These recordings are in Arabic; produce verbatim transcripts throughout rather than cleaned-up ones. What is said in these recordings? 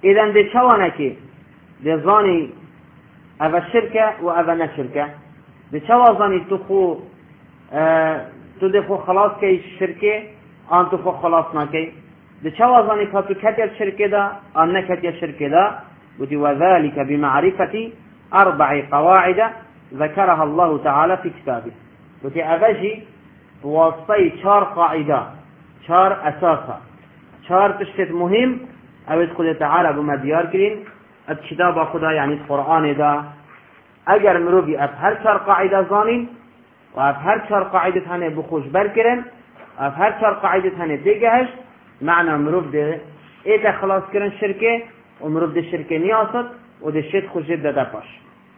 إذن دي شوانكي دي ظاني أفا الشركة وأفا نشركة دي شوا ظاني تخو اه تدخو خلاص كي الشركة أن تخو خلاص ناكي دي شوا ظاني كاتو كتير الشركة دا أن كتير الشركة دا ودي وذلك بمعرفة أربع قواعد ذكرها الله تعالى في كتابه ودي أفاجي بواسطي شار قاعدة شار أساسا شار تشتت مهم أو يدخل تعالى بما ديار كرين الكتاب خدا يعني القرآن دا أجر مروبي أفهر شار قاعدة ظانين وأفهر شار قاعدة هنه بخوش بركرن أفهر شار قاعدة هنه ديجهش معنى مروب ده إيه خلاص كرن شركة ومروب ده شركة نياسط وده شيء خوش جدا دباش.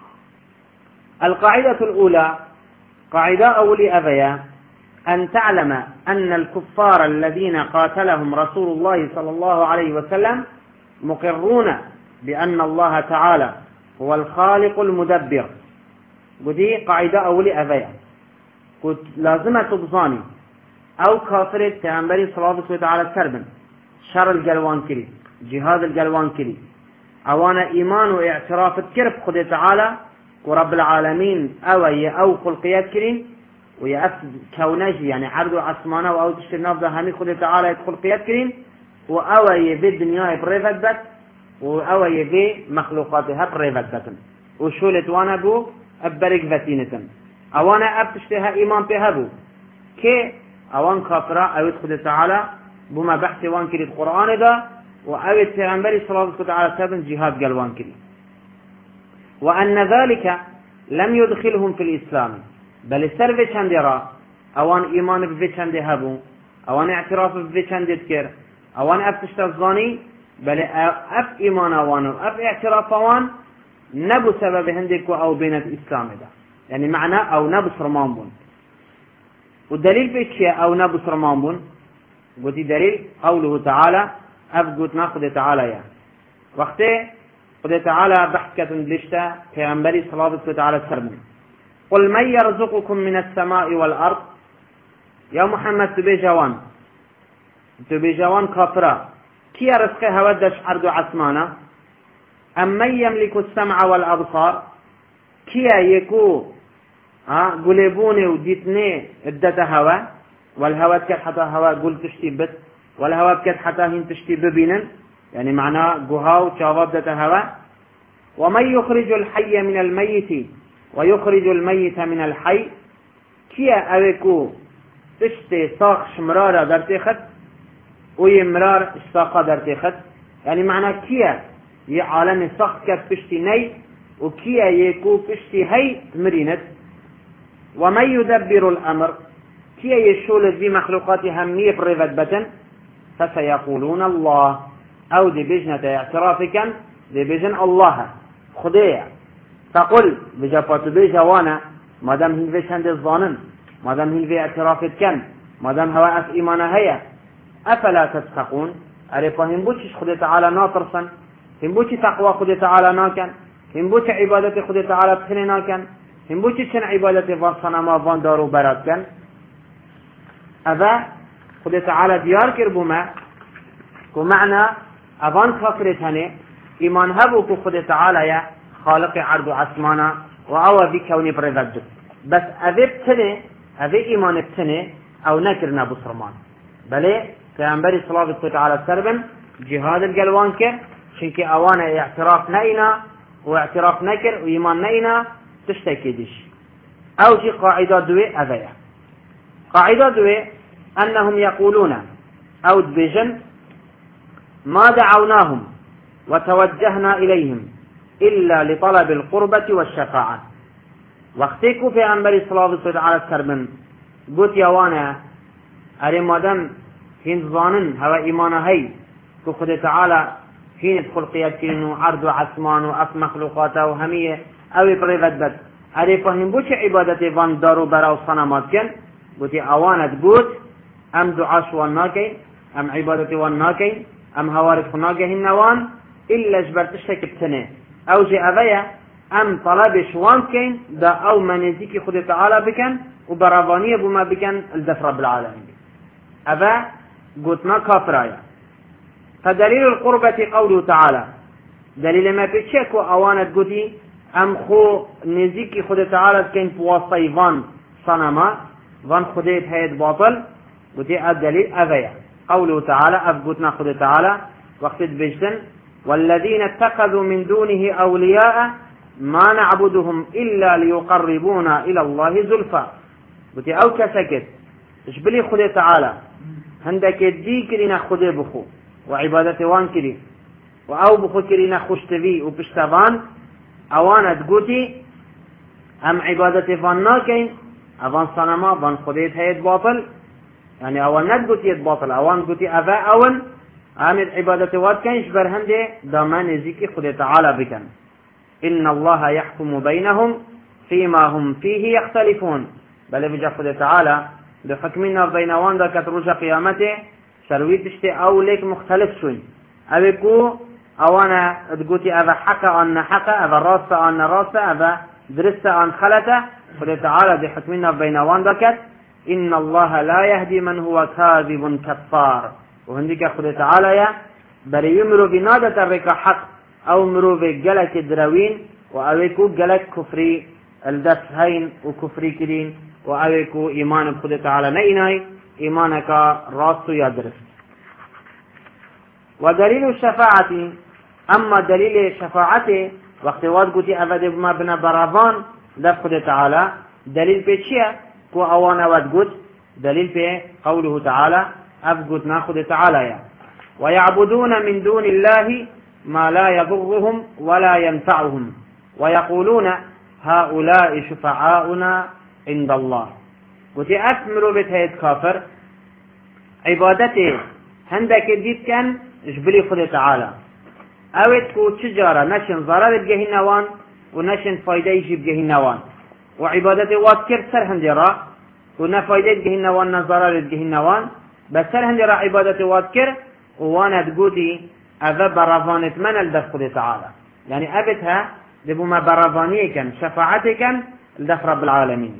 القاعدة الأولى قاعدة أولي أبيا أن تعلم أن الكفار الذين قاتلهم رسول الله صلى الله عليه وسلم مقرون بأن الله تعالى هو الخالق المدبر. ودي قاعدة أولي أبيا قلت لازمة تبظاني أو كافرة تنبري صلى الله عليه وسلم شر الجلوان كري جهاد الجلوان كري أوانا إيمان واعتراف الكرب خد تعالى ورب العالمين أوي أو خلقيات كرين ويأفد كوناجي يعني عرض عصمانة وأو تشتري نفذة همي خد تعالى يدخل قيات كرين وأوي بالدنيا بريفت بك وأوي بمخلوقاتها بريفت بك وشولت وانا بو أبرق فتينة أوانا أبتشتها إيمان بها بو كي أوان كافرة أو يدخل تعالى بما بحث وان كري القرآن ده وأوي التغنبري صلى الله عليه وسلم جهاد قلوان كري وأن ذلك لم يدخلهم في الإسلام بل السر في چندرا اوان إيمان في چند هبو اوان اعتراف في چند تكر اوان اب تشتغزاني بل اب إيمان اوان اب اعتراف اوان نبو سبب هندك او بين الإسلام ده يعني معنى او نبو سرمان بون والدليل بيشيا او نبو سرمان بون قلت دليل قوله تعالى اب قلت ناخذ تعالى يا وقته قد تعالى بحث كتن بلشتا پیغمبری صلی الله تعالى سرمن قل من يرزقكم من السماء والأرض يا محمد تبي جوان تبي جوان كافرة كي رزق هودش أرض عثمانة أم من يملك السمع والأبصار كي يكو ها قلبوني وديتني ادت هوا والهوا كت حتى هوا قل تشتي بت والهوا كت حتى هين تشتي ببينن يعني معناه جهاو شباب دت هوا ومن يخرج الحي من الميت ويخرج الميت من الحي كيا أبيكو تشتي ساق شمرارة در تخت ويمرار اشتاقة در تخت يعني معناه كيا يعالم ساق كت تشتي ني وكيا يكو تشتي هي مرينت ومن يدبر الأمر كيا يشول ذي مخلوقات همية بريفت بتن فسيقولون الله أو دي بجنة اعترافكا دي بجن الله خديع فقل بجابات بيجا وانا مادام هين في شند الظانن مادام هين في اعترافت كان مادام هوا اف ايمانا هيا افلا تتقون اري فهم بوچش خد تعالى ناطرسن هم بوچ تقوى خد تعالى ناكن هم بوچ عبادت خد تعالى بخني ناكن هم بوچ چن عبادت وصنا ما وان دارو برات كن ابا خد تعالى ديار كربوما ومعنى ابان كفرتني ايمان هبو كو خد تعالى يا خالق عرض عثمانه وأوى في كوني بريفت بس أذي بتني أذي إيمان بتني أو نكرنا بصرمان بلي كأنبري صلى الله عليه وسلم جهاد الجلوان كر شنك أوانا اعتراف نينا واعتراف نكر وإيمان نينا تشتكي ديش أو شي قاعدة دوي أذية قاعدة دوي أنهم يقولون أو دبيجن ما دعوناهم وتوجهنا إليهم إلا لطلب القربة والشفاعة وقتكو في أنبري صلى الله عليه وسلم قلت يا وانا أري مادم هين ظانن هوا إيمانا هي كو خد تعالى هين ادخل قيادتين عرض عثمان وأف مخلوقاته وهمية أوي بريفت بد أري فهم بوش عبادتي فان دارو براو صنمات كن قلت يا وانا تقول أم دعاش والناكي أم عبادتي والناكي أم هوارد خناكي هنوان إلا جبرتشتك بتنه أو جي أبايا أم طلب شوان كين دا أو منزيكي خد تعالى بكن وبرافانية بما بكن الدفر بالعالمين أبا قلتنا كافرايا فدليل القربة قوله تعالى دليل ما بيتشك وأوانت قدي أم خو نزيكي خد تعالى كين بواسطي فان صنما فان خديت هيد باطل قدي الدليل أذية قوله تعالى أفقتنا خد تعالى وقت بجتن والذين اتخذوا من دونه أولياء ما نعبدهم إلا ليقربونا إلى الله زلفى قدي أو كسكت اشبلي خد تعالى هندك دي كرينا خدي بخو وعبادة وان كري وأو بخو كرينا خشتبي وبشتبان أوانا تقولي أم عبادة فاناكين أوان صنما فان خديت هيد باطل يعني أوان نتقولي يد باطل أوان قولي أفا أون أم عبادة واتكين شبر هنده دامان نزيكي خدي تعالى بكن إن الله يحكم بينهم فيما هم فيه يختلفون بل بجا خدي تعالى بحكمنا بين وان دا كتروج قيامته شرويت اشتي أوليك مختلف شوي أبكو أوانا تقولي أذا حكى أن حكى أذا راسة أن راسة أذا درست أن خلته قل تعالى بحكمنا بين واندكت إن الله لا يهدي من هو كاذب كفار وهندك قل تعالى يا بل يمروا بنادة الركا حق أو مروا بجلك دروين وأويكو جلك كفري الدسهين وكفري كرين وأويكو إيمان بقل تعالى نيناي إيمانك راس يدرس ودليل الشفاعة أما دليل شفاعته وقت واد قلتي أفد ما بنا برافان لفظ تعالى دليل بيتشيا كو أوانا واد قلت دليل بي قوله تعالى أفقد ناخذ تعالى يا ويعبدون من دون الله ما لا يضرهم ولا ينفعهم ويقولون هؤلاء شفعاؤنا عند الله قلتي أثمروا بتهيد كافر عبادته هندك ديت كان جبلي خذ تعالى اوت كو تجارة نشن ضرر بجه النوان ونشن فايدة يجيب جه النوان وعبادة واتكر سر هندرا ونا فايدة جه النوان نضرر بجه النوان بس سر هندرا عبادة واتكر وانا تقولي اذا برافانت من الدفق تعالى يعني ابتها لبما برافانية كان شفاعتي كان لدف رب العالمين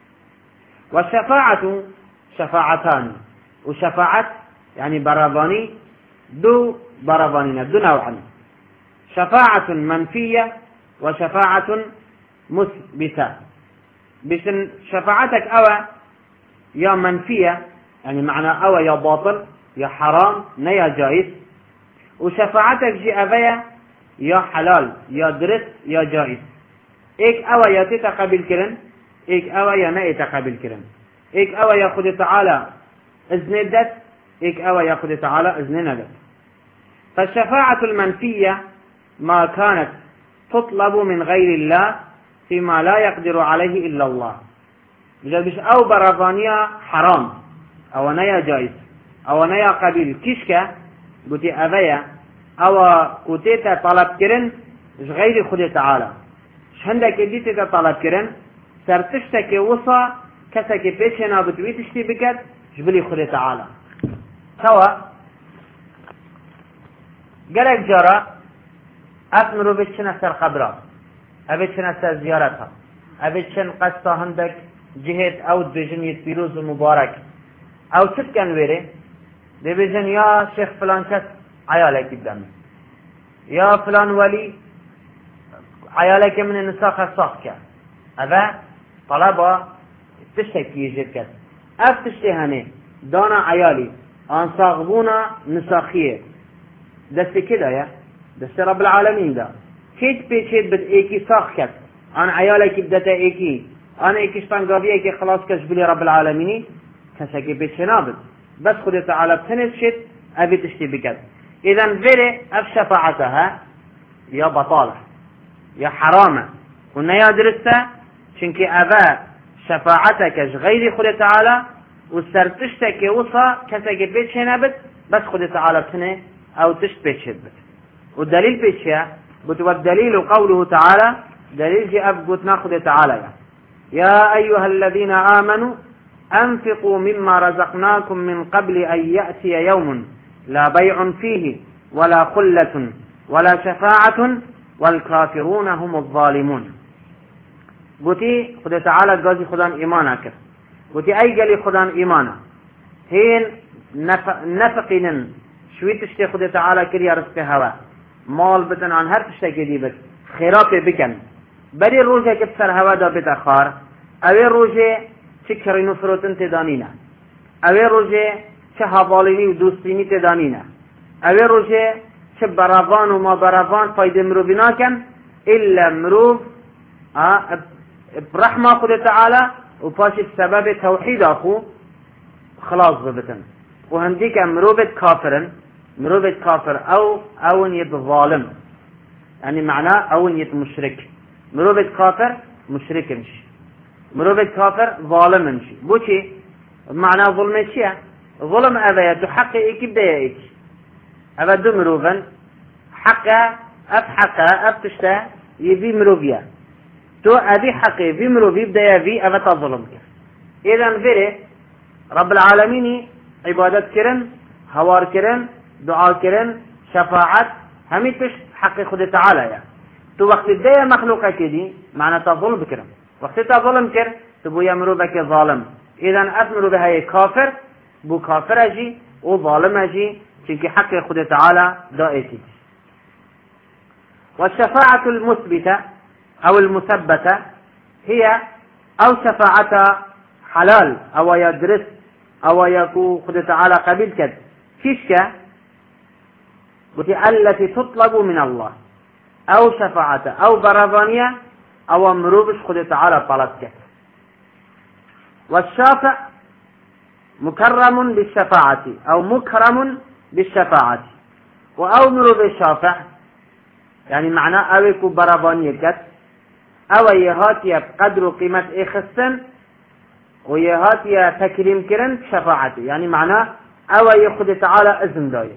والشفاعة شفاعتان وشفاعت يعني برافاني دو برافانين دو نوعا شفاعة منفية وشفاعة مثبتة بشن شفاعتك أوى يا منفية يعني معنى أوى يا باطل يا حرام نيا جائز وشفاعتك جي أبيا يا حلال يا درس يا جائز إيك أوى يا تتقبل كرن إيك أوى يا نأي تقبل كرن إيك أوى يا خد تعالى إذن دت إيك أوى يا خد تعالى إذن ندت فالشفاعة المنفية ما كانت تطلب من غير الله فيما لا يقدر عليه إلا الله بجد أو برافانيا حرام أو نيا جائز أو نيا قبيل كشكة قلت أبيا أو كتيت طلب كرن غير خد تعالى شهندك ديت طلب كرن سرتشتك وصى كسك بيشنا بتويتشتي بكت جبلي خد تعالى سوا قالك جرى أثمروا بيتشنا سر خبرات أبيتشنا سر زيارتها أبيتشن قصة عندك جهة أو بيجن يتبيروز المبارك أو تتكن ويري بيجن يا شيخ فلان كس عيالك قدامي يا فلان ولي عيالك من النساخ الصاخكة هذا طلبة تشتكي يجيب كس أفتشتي هني دانا عيالي أنصاغبونا نساخية دستي كده يا دستي رب العالمين ده كيت بيشيت بد ايكي ساخكت انا عيالك بدتا ايكي انا ايكيش تنقابي ايكي خلاص كشبلي رب العالمين كساكي بيتشنابد بس خدي تعالى بتنشت ابي تشتي بكت اذا فيري اف شفاعتها يا بطالة يا حرامة قلنا يا درستا شنكي ابا شفاعتك غيري خدي تعالى وسرتشتك وصا كساكي بيتشنابد بس خدي تعالى بتنه أو تشت بيتشد والدليل بيتشيا بتو الدليل قوله تعالى دليل جي أبقت ناخذ تعالى يا أيها الذين آمنوا أنفقوا مما رزقناكم من قبل أن يأتي يوم لا بيع فيه ولا خلة ولا شفاعة والكافرون هم الظالمون قلتي خذ تعالى قاضي خدان إيمانك قلتي أي قالي خدان إيمانا هين نفقنا شوي تشتي خد تعالى كريا رزق هوا مال بتن عن هر تشتكي دي بس خيرات بكن بري روجه كبسر هوا دا بتأخار اوه روجه چه کرینو فروتن تدانینا اوه روجه چه حوالینی و دوستینی تدانینا اوه روجه چه براوان و ما براوان فایده مروبی ناکن الا مروب برحمه خود تعالی و پاش سبب توحید اخو خلاص ببتن و هندی که مروبت کافرن مروبت کافر او اون يد ظالم يعني معناه اون يد مشرك مروبت كافر مشرك مش مروبت كافر ظالم مش بوشي معناه ظلم شيء ظلم أبا تحقق إيك بداية إيك أبا دو مروفن حقا أب حقا أب تشتا يبي مروفيا تو أبي حقي في مروفي بداية في أبا تظلم إذن فيري رب العالمين عبادت كرن هوار كرن دعاء كرن شفاعت همي تشت حقي خود تعالى يعني تو وقت بداية مخلوقة كدي معنى تظلم بكرم وقت تظلم كر تبو يمرو بك ظالم إذن أثمرو بهاي كافر بو كافر أجي وظالم أجي چونك حق خود تعالى دائتي. والشفاعة المثبتة أو المثبتة هي أو شفاعة حلال أو يدرس أو يكو خود تعالى قبيل كد كيشك التي تطلب من الله أو شفاعة أو برافانية أو مروبش خود تعالى طلب كد. والشافع مكرم بالشفاعة أو مكرم بالشفاعة وأو مروب الشافع يعني معناه أويكو برافانية كد أو يهاتي بقدر قيمة إخسن ويهاتي تكريم كرن شفاعة يعني معناه أو يخد تعالى إذن داية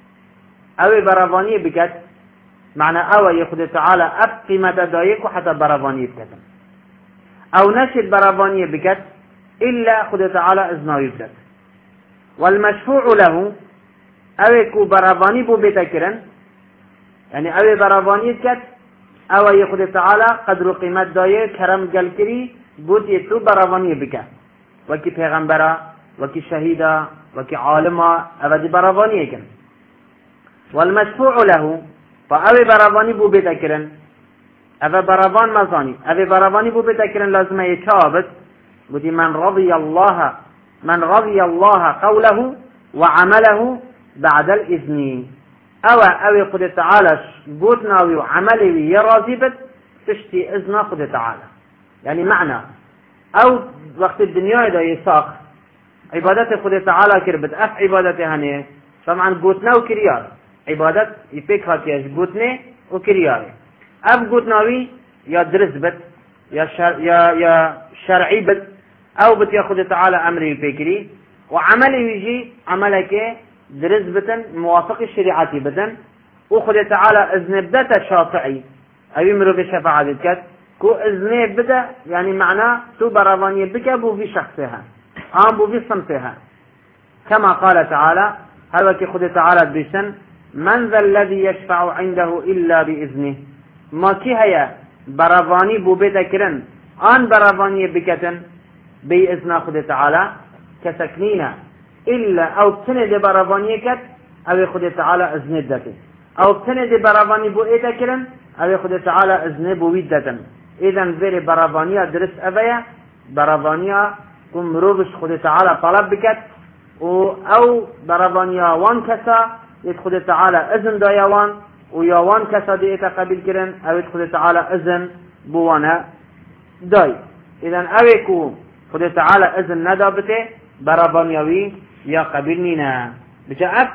أو برافانية بكد معنى أو يخد تعالى أب قيمة دايك وحتى برافانية بكد أو نشد برافانية بكد إلا خد تعالى إذن يبدأ. والمشفوع له أو يكو برافاني بو بيتكرن يعني أو برافانية بكد أو يخد تعالى قدر قيمة داية كرم قلكري بود يتو برافانية بكد وكي پیغمبرا وكي شهيدا وكي عالما أو دي برافانية كن. والمشفوع له فأوي برافاني بو بيتكرن أو برافان مزاني أو برافاني بو بيتكرن لازم يتشابت بدي من رضي الله من رضي الله قوله وعمله بعد الإذن أو أو قد تعالى بوتنا وعمله يرازبت تشتي إذن قد تعالى يعني معنى أو وقت الدنيا إذا يساق عبادات قد تعالى كربت أف عبادته هني طبعا بوتنا وكريار عبادت يفك هاتيش بوتنا وكريار أف بوتناوي يا درس بت يا شر يا يا شرعي بت أو بت ياخذ تعالى أمري الفكري وعمله يجي عملك درس بتن موافق الشريعة بتن وخذ تعالى إذن بدأت شافعي أبي مرو بشفاعة بكت كو إذن بدأ يعني معناه تو برافانية بك بو في شخصها آم بو في صمتها كما قال تعالى هل وكي خذ تعالى بسن من ذا الذي يشفع عنده إلا بإذنه ما كي هيا برافاني بو بتكرن آن برافانية بكتن بإذن خود تعالى كسكنينة إلا أو بتند برافانية كت أو خود تعالى إذن دته أو بتند برافاني بو إتكرن أو خود تعالى إذن بو ويدتن. إذن ذي برافانية درس أبيا برافانية كم روبش خود تعالى طلب بكت أو برافانية وان كسا يدخل تعالى إذن دايوان ويوان كسا دي إتقابل كرن أو يدخل تعالى إذن بوانا داي. إذن أويكو خد تعالى إذن ندابته برابانيوي يا قبلنينا بجاءت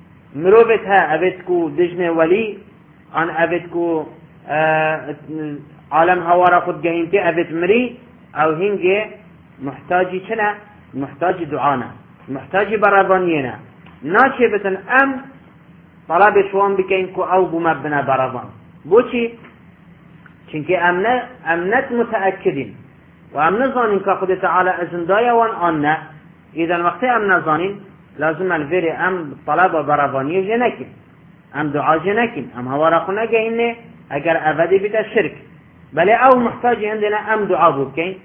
مروبتها أبتكو دجن ولي عن أبتكو آه عالم هوارا خد جهينتي أبت مري أو هنجي محتاجي شنا محتاجي دعانا محتاجي برابانينا ناشي بتن أم طلب شوان بكينكو أو بمبنا برابان بوشي چونك أمنت أمنت متأكدين وأمن ظانين كخد تعالى إذن دايا وان آننا إذا وقت أمن ظانين لازم الفيري أم طلب براباني جنكين أم دعاء جنكين أم هوا رخونا جهنة أجر أفادي بتا الشرك بل أو محتاج عندنا أم دعاء بوبكين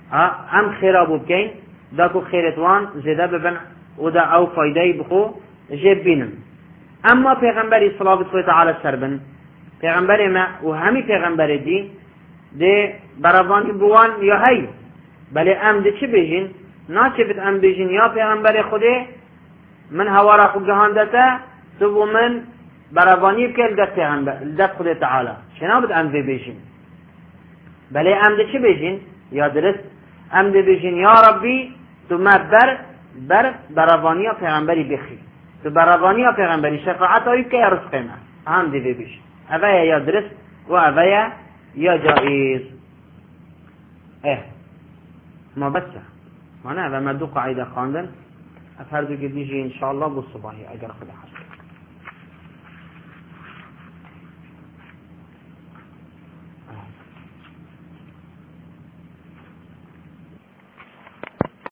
أم خيرا بوبكين داكو خيرتوان زيدا ببن ودا أو فايداي بخو جيب بينم اما پیغمبری صلوات الله تعالی سر بن پیغمبر ما و همی پیغمبر دی ده برابانی بوان یا هی بله ام ده چی بجین ناچه بد ام بجین یا پیغمبر خوده من هوا را خود جهاندتا تو من برابانی بکل دست پیغمبر دست خود تعالی شنا بد ام بجین بله ام ده چی بجین یا درست ام ده بجین یا ربی تو ما بر بر برابانی یا پیغمبری بخی تو برابانی یا پیغمبری شفاعت هایی که یا رزق ما هم ده بجین اوه یا درست و اوه یا جائز اه ما بس معناه و ما دو قاعده خواندن افرض که دیجی انشاءالله بو صباحی اگر خدا حاضر